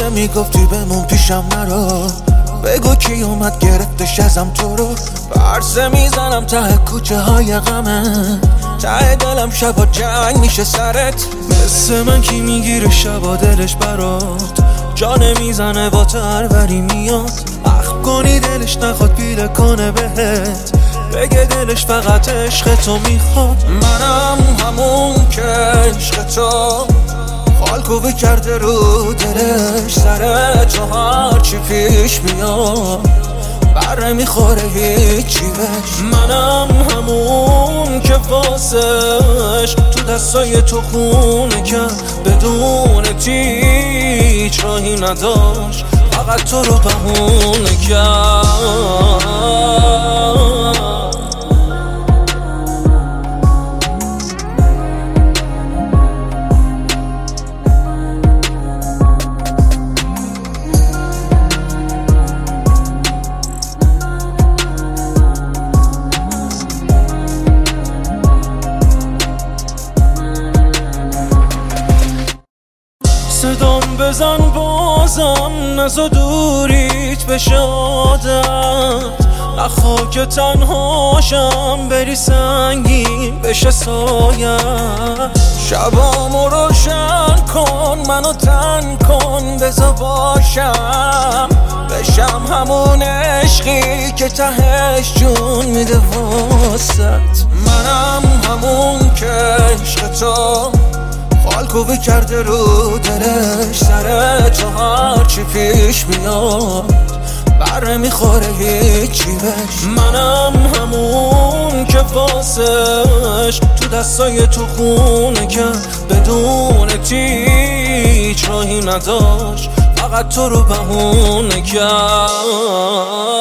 نمیگفتی بمون پیشم نرو، بگو کی اومد گرفتش ازم تو رو. برسه میزنم ته کوچه های غمه، ته دلم شبا جنگ میشه سرت. مثل من کی میگیره شبا دلش برات، جانه میزنه با تروری میاد. اخم کنی دلش نخواد پیله کنه بهت، بگه دلش فقط عشق تو میخواد. منم همون که عشق تو خالکوبی کرده رو دلش، سر تو هرچی پیش میاد بره میخوره هیچی بش. منم همون که واسش تو دستای تو خونه کرد، بدون هیچ راهی نداشت فقط تو رو بهونه کرد. صدام بزن بازم، نزا دوریت بشه عادت، نخوا که تنهاشم بری سنگین بشه سایت. شبامو روشن کن، منو تن کن، بزا باشم بشم همون عشقی که تهش جون میده واسط. منم همون که عشق تو خالکوبی کرده رو دلش، سر تو هرچی پیش میاد بره میخوره هیچی بش. منم همون که واسش تو دستای تو خونه کرد، بدون هیچ راهی نداشت فقط تو رو بهونه کرد.